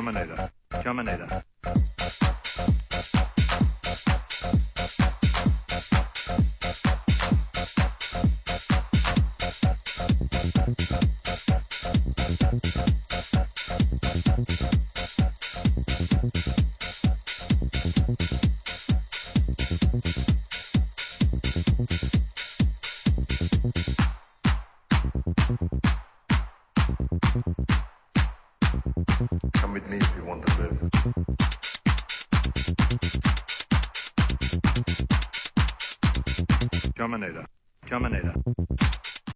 Terminator. Terminator. Come with me if you want to live. Terminator. Terminator.